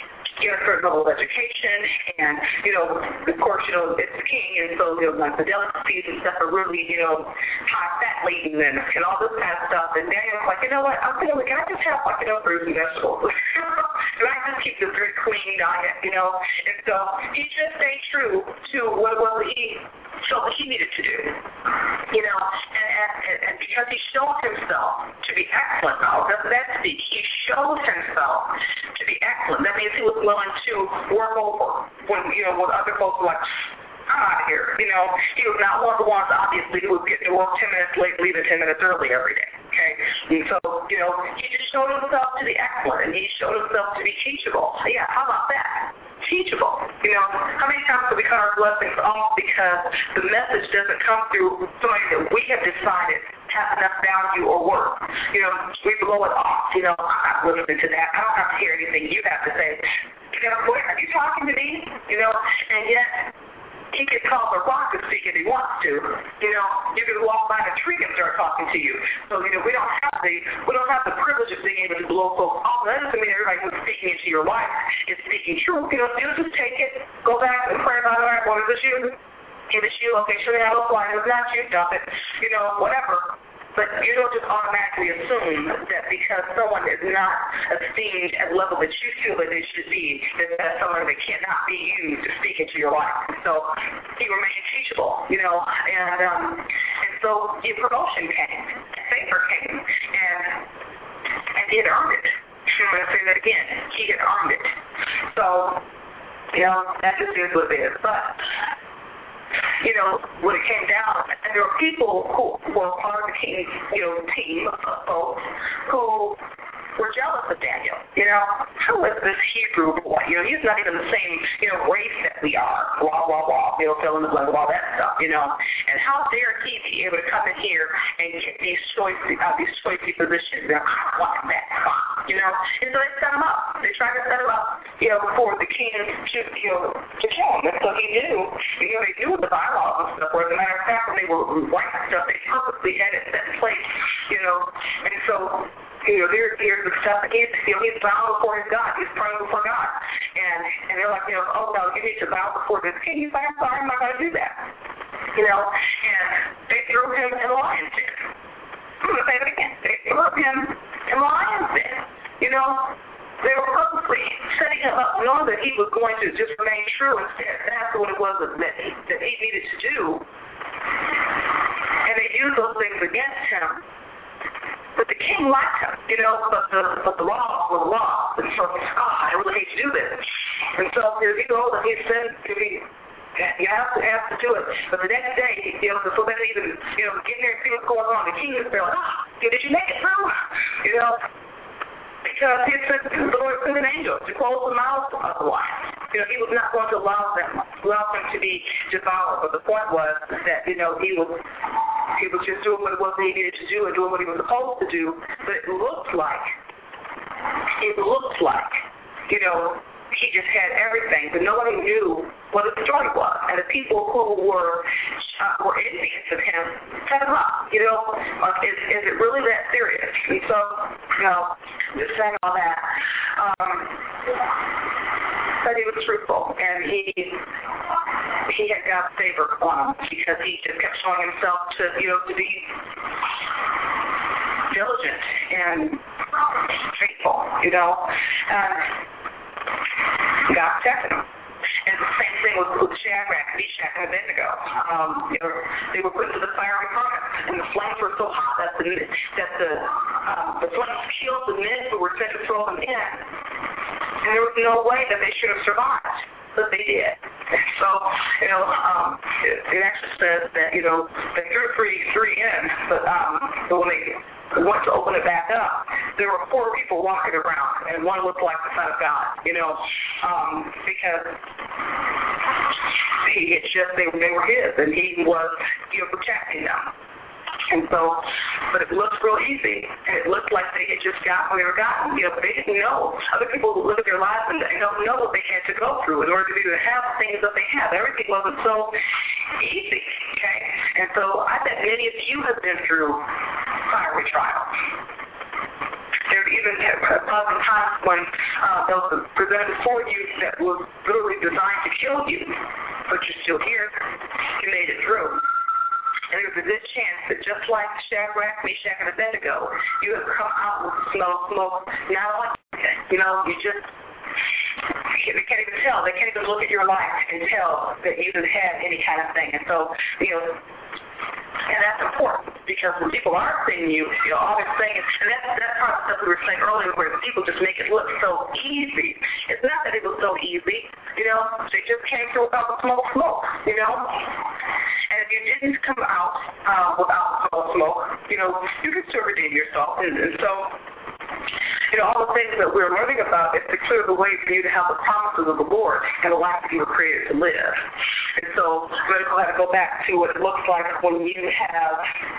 get a certain level of education, and, you know, of course, you know, it's king, and so, you know, like the delicacies and stuff are really, you know, high-fat laden and, and all this kind of stuff. And Daniel's like, you know what, I'm thinking, can I just have, like, you know, fruits and vegetables? Can I just keep this very clean diet, you know? And so he just stayed true to what, what he felt he needed to do, you know, and, and, and because he showed himself to be excellent, now, doesn't that speak? He showed himself to be excellent. That means he was willing to work over when, you know, when other folks were like, I'm out of here, you know. He was not one of the ones, obviously, who would get to work ten minutes late, leaving ten minutes early every day, okay? And so, you know, he just showed himself to be excellent, and he showed himself to be teachable. So, yeah, how about that? Teachable. You know, how many times do we cut our blessings off because the message doesn't come through somebody that we have decided has enough value or worth? You know, we blow it off. You know, I'm not listening to that. I don't have to hear anything you have to say. You know, what, are you talking to me? You know, and yet he can call the rock to speak if he wants to. You know, you can walk by the tree and start talking to you. So, you know, we don't have the we don't have the privilege of being able to blow folks off. That doesn't mean everybody who's speaking into your life is speaking truth. You know, you just take it, go back and pray about it. All right, well, is this you? If it's you, okay, sure, have a fly. If it's not you, dump it. You know, whatever. But you don't just automatically assume that because someone is not esteemed at the level that you feel that they should be, that that's someone that cannot be used to speak into your life. And so he remained teachable, you know, and um, and so the promotion came, favor came, and and he had earned it. I'm going to say that again. He had earned it. So, you know, that just is what it is. But you know, when it came down, and there were people who were part of the king's, you know, team of folks who were jealous of Daniel. You know, who is this Hebrew boy? You know, he's not even the same, you know, race that we are. Blah, blah, blah. You know, fill in the blank with all that stuff, you know. And how dare he be able to come in here and get these choicy, uh, these choicy positions? You know, I want that spot, you know. And so they set him up. They tried to set him up, you know, for the king to, you know, to kill him. And so he knew, you know, they knew the bylaws and stuff. Where, as a matter of fact, when they were writing stuff, they purposely had it set in place, you know. And so, you know, there, there's the stuff that he's, you know, he's bowing before his God. He's praying before God. And and they're like, you know, oh, no, you need to bow before this king. He's like, I'm sorry, I'm not going to do that. You know, and they threw him in the lion's den. I'm going to say that again. They threw him in the lion's den. You know, they were purposely setting him up knowing that he was going to just remain true instead. That's what it was that he, that he needed to do. And they used those things against him. But the king liked him, you know, but the but the laws were the laws. And so, oh, I really hate to do this. And so here he goes, and he said to me, you have to have to do it. But the next day, you know, so they even, you know, get in there and see what's going on. The king is there like, oh, did you make it through? You know, because he said the Lord sent an angel to close the mouths of the lions. You know, he was not going to allow them, allow them to be devoured. But the point was that, you know, he was he was just doing what it was he needed to do and doing what he was supposed to do. But it looked like, it looked like, you know, he just had everything, but nobody knew what the story was. And the people who were uh, were envious of him set him up. You know, like, is, is it really that serious? And so, you know, just saying all that. Um, but he was truthful, and he he had God's favor on him because he just kept showing himself to, you know, to be diligent and faithful. You know, and God protected him. And the same thing with, with Shadrach, Meshach, and Abednego. Um, you know, they were put into the fiery furnace, and the flames were so hot that the that the um, the flames killed the men who were sent to throw them in. And there was no way that they should have survived, but they did. And so, you know, um, it, it actually says that, you know, they threw three, three in, but, um, but when they went to open it back up, there were four people walking around, and one looked like the Son of God, you know, um, because he had just, they, they were his, and he was, you know, protecting them. And so, but it looked real easy, and it looked like they had just gotten where they were gotten, you know, but they didn't know. Other people live their lives and they don't know what they had to go through in order to even have things that they have. Everything wasn't so easy, okay? And so I bet many of you have been through fiery trials. There even have been times when uh, that was presented before you that was literally designed to kill you, but you're still here. You made it through. And there's a good chance that just like Shadrach, Meshach, and Abednego, you have come out with the smell of smoke, not like it. You know, you just, they can't even tell. They can't even look at your life and tell that you have had any kind of thing. And so, you know, and that's important because when people are seeing you, you know, all they're saying is, and that's, that's part of the stuff we were saying earlier where people just make it look so easy. It's not that it was so easy, you know. They just came through without the smoke, smoke, you know. And if you didn't come out uh, without the smoke, you know, you can still redeem yourself. And, and so, you know, all the things that we're learning about is to clear the way for you to have the promises of the Lord and the life that you were created to live. And so I'm going to go ahead and go back to what it looks like when you have,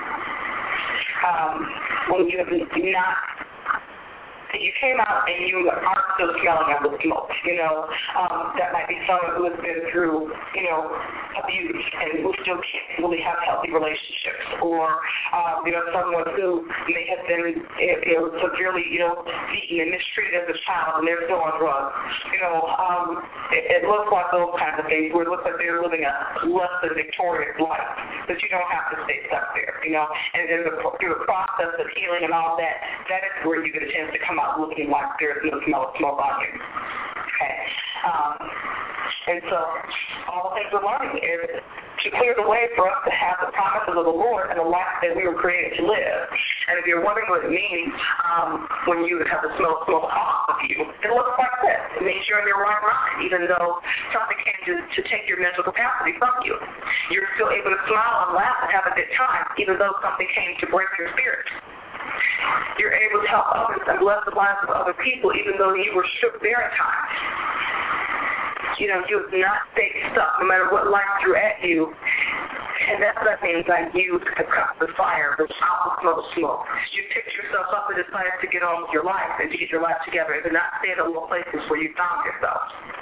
um, when you have not, you came out and you aren't still smelling of the smoke, you know. Um, that might be someone who has been through, you know, abuse and who still can't really have healthy relationships, or, um, you know, someone who may have been, you know, severely, you know, beaten and mistreated as a child and they're still on drugs. You know, um, it, it looks like those kinds of things where it looks like they're living a less than victorious life, but you don't have to stay stuck there, you know. And then the, through the process of healing and all that, that is where you get a chance to come out looking like there's no smell of smoke on you. Okay. Um, and so all the things we're learning is to clear the way for us to have the promises of the Lord and the life that we were created to live. And if you're wondering what it means um, when you have the smell of smoke off of you, it looks like this. It means you're in your right mind, even though something came to, to take your mental capacity from you. You're still able to smile and laugh and have a good time, even though something came to break your spirit. You're able to help others and bless the lives of other people, even though you were shook there at times. You know, you have not stayed stuck no matter what life threw at you. And that's what that means, that you have cut the fire without the smoke. You picked yourself up and decided to get on with your life and to get your life together and to not stay in the little places where you found yourself.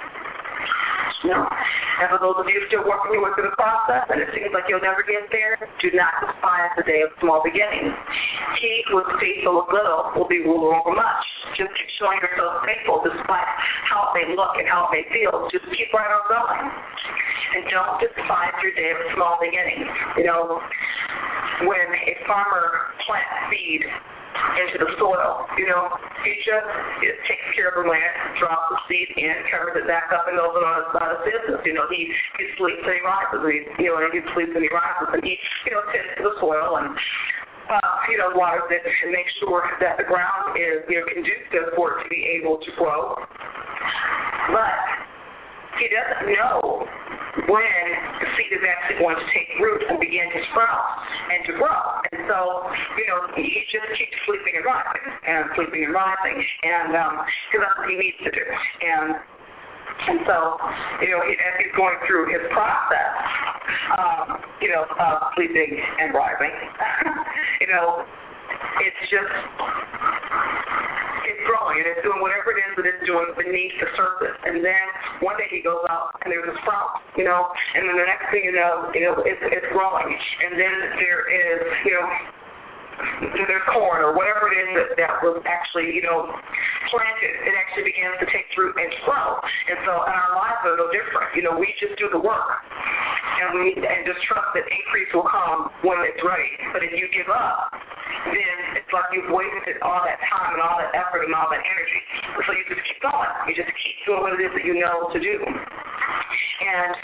No. And for those of you still working your way through the process and it seems like you'll never get there, do not despise the day of small beginnings. He who is faithful with little will be ruler over much. Just keep showing yourself faithful despite how it may look and how it may feel. Just keep right on going. And don't despise your day of small beginnings. You know, when a farmer plants seed into the soil, you know, he just it takes care of the land, drops the seed in, covers it back up, and goes on about his business. You know, he, he sleeps and he rises, and he, you know, and he sleeps and he rises, and he, you know, tends to the soil and, uh, you know, waters it and makes sure that the ground is, you know, conducive for it to be able to grow. But he doesn't know when the seed is actually going to take root and begin to sprout and to grow. And so, you know, he just keeps sleeping and rising and sleeping and rising, and because um, that's what he needs to do. And and so, you know, he, as he's going through his process, um, you know, of sleeping and rising, you know, it's just it's growing and it's doing whatever it is that it's doing beneath the surface. And then one day he goes out and there's a sprout, you know, and then the next thing you know, you know, it's, it's growing. And then there is, you know, there's corn or whatever it is that, that was actually, you know, planted. It actually begins to take root and grow. And so in our lives are no different. You know, we just do the work. And we and just trust that increase will come when it's ready. But if you give up, then it's like you've wasted all that time and all that effort and all that energy. So you just keep going. You just keep doing what it is that you know to do. And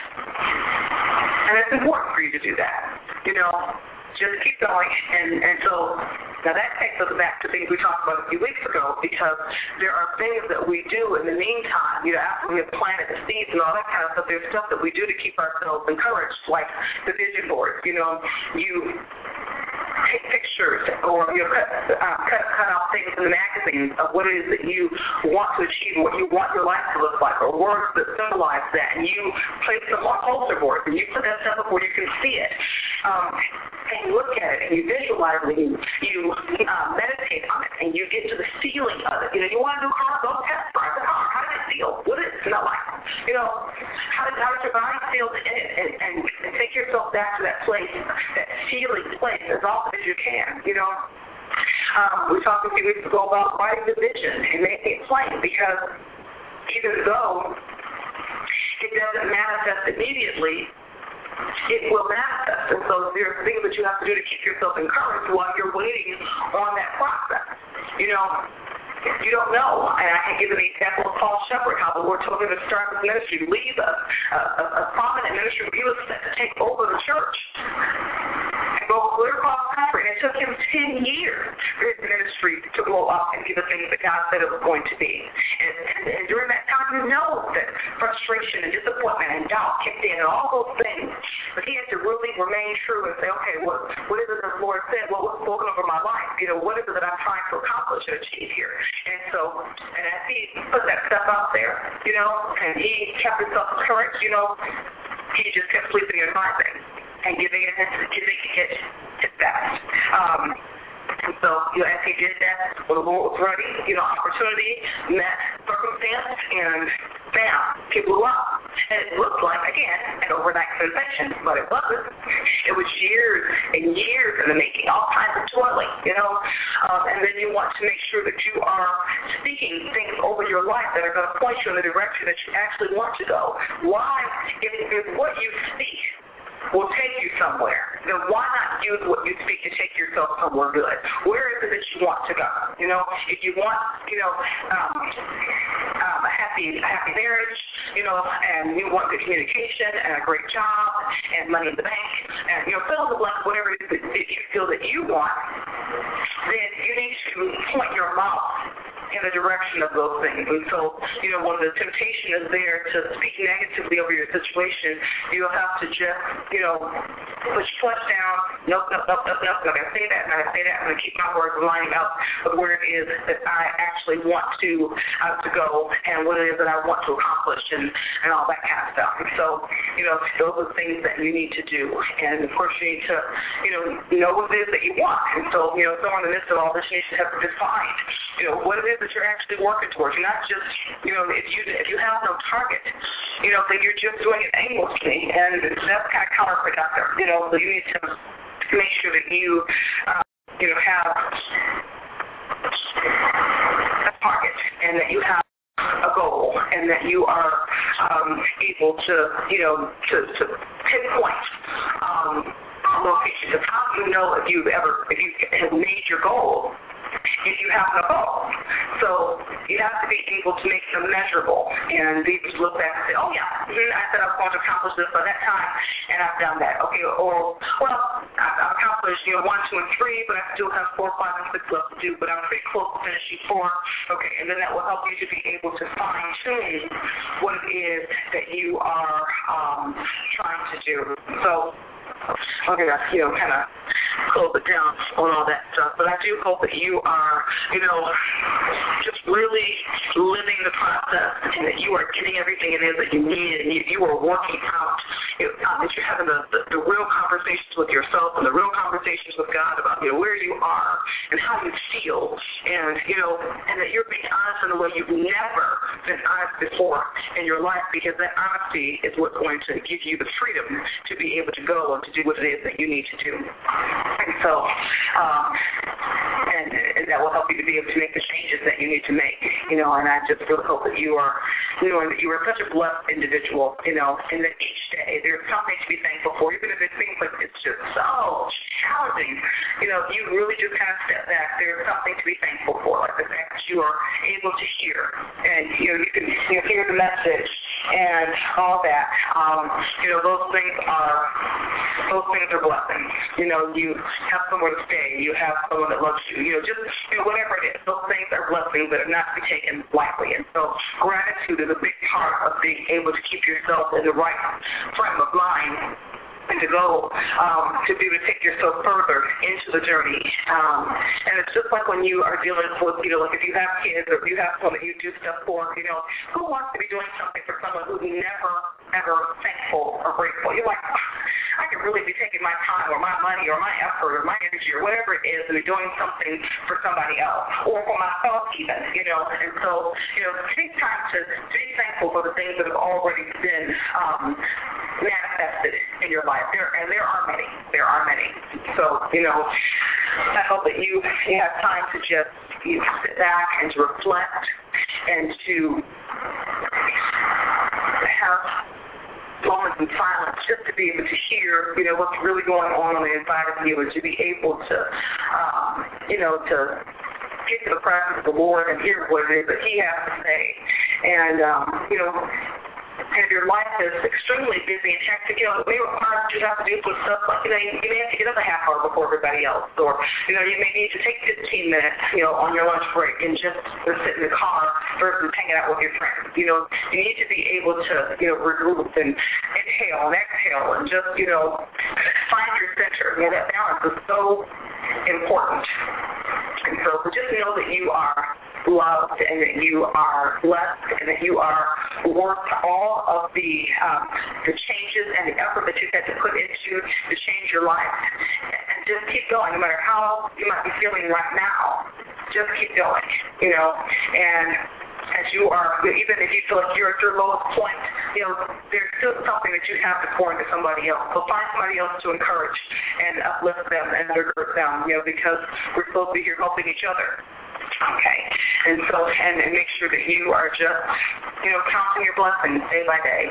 and it's important for you to do that. You know, just keep going. And, and so now that takes us back to things we talked about a few weeks ago, because there are things that we do in the meantime, you know, after we have planted the seeds and all that kind of stuff, there's stuff that we do to keep ourselves encouraged, like the vision board. You know, you take pictures or you know, cut, uh, cut, cut out things in the magazines of what it is that you want to achieve, what you want your life to look like, or words that symbolize that, and you place them on poster boards, and you put that stuff up where you can see it. Um, and you look at it, and you visualize it, and you, you uh, meditate on it, and you get to the feeling of it. You know, you want to do car, go test drive the car. How does it feel? What does it smell like? You know, how does, how does your body feel in it? And, and, and take yourself back to that place, that feeling place, as often as you can, you know. Um, we talked a few weeks ago about writing the vision and making it plain, because even though it doesn't manifest immediately, it will manifest. And so there are things that you have to do to keep yourself encouraged while you're waiting on that process. You know, you don't know. And I can give an example of Paul Shepherd, how the Lord told him to start his ministry, leave a, a, a prominent ministry where he was set to take over the church and go clear across the country. And it took him ten years for his ministry to blow up and be the things that God said it was going to be. And, and, and during that time, you know that frustration and disappointment and doubt kicked in and all those things. But he had to really remain true and say, okay, what, what is it that the Lord said? What was spoken over my life? You know, what is it that I'm trying to accomplish and achieve here? And so, and as he put that stuff out there, you know, and he kept himself current, you know, he just kept sleeping and rising and giving it his, giving it his best. Um, and so, you know, as he did that, when the Lord was ready, you know, opportunity met circumstance, and bam, he blew up. And it looked like, again, an overnight sensation, but it wasn't. It was years and years in the making, all kinds of toiling, you know. Um, and then you want to make sure that you are speaking things over your life that are going to point you in the direction that you actually want to go. Why? If, if what you speak will take you somewhere, then why not use what you speak to take yourself somewhere good? Where is it that you want to go? You know, if you want, you know, um, um, a happy, a happy marriage, you know, and you want good communication and a great job and money in the bank, and, you know, fill in the blank, whatever it is that you feel that you want, then you need to point your mouth in the direction of those things. And so, you know, when the temptation is there to speak negatively over your situation, you'll have to just, you know, push push down, nope, nope, nope, nope, nope, I'm going to say that, and I say that, I'm going to keep my words lining up with where it is that I actually want to uh, to go and what it is that I want to accomplish and, and all that kind of stuff. And so, you know, those are things that you need to do. And, of course, you need to, you know, know what it is that you want. And so, you know, somewhere in the midst of all this, you need to have to define, you know, what it is that you're actually working towards. You're not just, you know, if you if you have no target, you know, then you're just doing it aimlessly, and that's kind of counterproductive. You know, so you need to make sure that you, uh, you know, have a target and that you have a goal and that you are um, able to, you know, to, to pinpoint um, locations. Because how do you know if you've ever, if you have made your goal if you have no goal? So you have to be able to make them measurable and be able to look back and say, oh, yeah, I said I was going to accomplish this by that time, and I've done that. Okay, or, well, I've accomplished, you know, one, two, and three, but I still have four, five, and six left to do, but I'm pretty close to finishing four. Okay, and then that will help you to be able to fine-tune what it is that you are um, trying to do. So, okay, that's, you know, kind of close it down on all that stuff. But I do hope that you are, you know, just really living the process and that you are getting everything it is that you need and you, you are working out, you know, that you're having the, the, the real conversations with yourself and the real conversations with God about, you know, where you are and how you feel, and, you know, and that you're being honest in a way you've never been honest before in your life, because that honesty is what's going to give you the freedom to be able to go and to do what it is that you need to do. And so, um, and, and that will help you to be able to make the changes that you need to make, you know, and I just really hope that you are, you know, that you are such a blessed individual, you know, and that each day there's something to be thankful for, even if it seems like it's just so challenging, you know, you really just kind of step back, there's something to be thankful for, like the fact that you are able to hear, and, you know, you can you know, hear the message and all that, um, you know, those things are, those things are blessings, you know, you have somewhere to stay, you have someone that loves you, you know, just, you know, whatever it is, those things are blessings that are not to be taken lightly, and so gratitude is a big part of being able to keep yourself in the right frame of mind and to go, um, to be able to take yourself further into the journey. Um, and it's just like when you are dealing with, you know, like if you have kids or if you have someone that you do stuff for, you know, who wants to be doing something for someone who's never, ever thankful or grateful? You're like, I could really be taking my time or my money or my effort or my energy or whatever it is and be doing something for somebody else or for myself even, you know. And so, you know, take time to be thankful for the things that have already been um, manifested in your life. There, and there are many. There are many. So, you know, I hope that you, you have time to just you sit back and to reflect and to have moments in silence just to be able to hear, you know, what's really going on on the inside of you, and to be able to, um, you know, to get to the presence of the Lord and hear what it is that He has to say. And, um, you know, and if your life is extremely busy and hectic, you know, maybe requires you have to do some stuff like, you know, you may have to get up a half hour before everybody else, or, you know, you may need to take fifteen minutes, you know, on your lunch break and just sit in the car versus hanging out with your friends. You know, you need to be able to, you know, regroup and inhale and exhale and just, you know, find your center. You know, that balance is so important. And so just know that you are loved and that you are blessed and that you are worth all of the um, the changes and the effort that you've had to put into to change your life. And just keep going, no matter how you might be feeling right now. Just keep going, you know. And as you are, even if you feel like you're at your lowest point, you know, there's still something that you have to pour into somebody else. So find somebody else to encourage and uplift them and undergird them, you know, because we're supposed to be here helping each other. Okay, and so, and, and make sure that you are just, you know, counting your blessings day by day.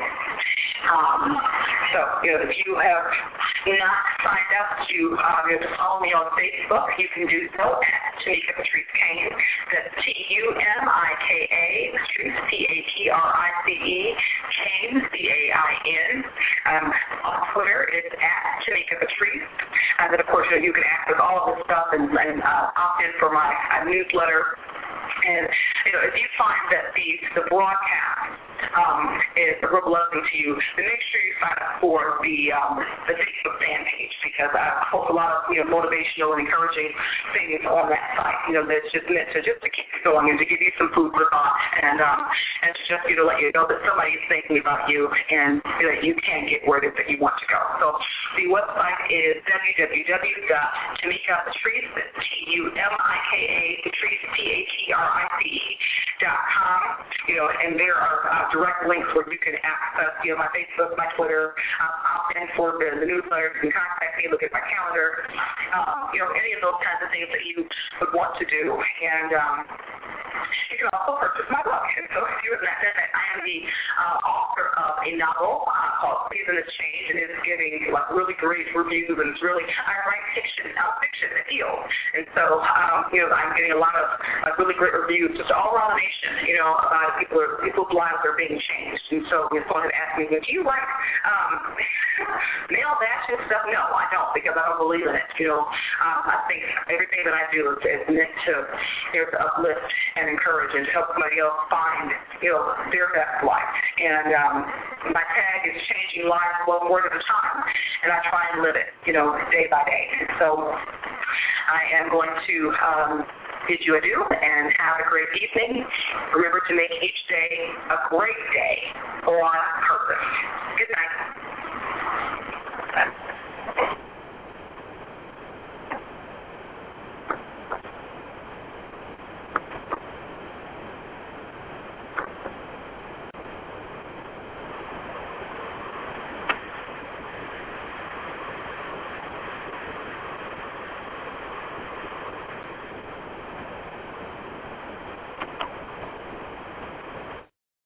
Um, so, you know, if you have not signed up to, um, you know, to follow me on Facebook, you can do so at Tamika Patrice Cain. That's T U M I K A, Patrice, P A T R I C E, Cain, C A I N. Um, on Twitter, it's at Tamika Patrice. And then, of course, you know, you can access all of this stuff and, and uh, opt in for my uh, newsletter. And, you know, if you find that the, the broadcast um, is a real blessing to you, then make sure you sign up for the um, the Facebook fan page, because I post a lot of, you know, motivational and encouraging things on that site, you know, that's just meant to just to keep you going and to give you some food for thought, and um, and to just, you know, let you know that somebody is thinking about you and, you know, that you can get where it is that you want to go. So the website is w w w dot tamika patrice, T U M I K A, Patrice, P A T R I C E, dot com, you know, and there are uh, direct links where you can access, you know, my Facebook, my Twitter, uh, opt in for the, the newsletter, you can contact me, look at my calendar, uh, you know, any of those kinds of things that you would want to do. And um, you can also purchase my book. And so if you have not done that, I am the uh, author of a novel uh, called Season of Change, and it's getting like really great reviews, and it's really, I write fiction, uh, fiction that heals. And so, um, you know, I'm getting a lot of uh, really great reviews just all around the nation, you know, about people, are, people's lives are being changed. And so, you know, someone had asked me, do you write um, male bashing stuff? No, I don't, because I don't believe in it. You know, um, I think everything that I do is, is meant to, you know, to uplift and encourage and to help somebody else find, you know, their best life. And um, my tag is changing lives one word at a time, and I try and live it, you know, day by day. And so I am going to um, bid you adieu and have a great evening. Remember to make each day a great day on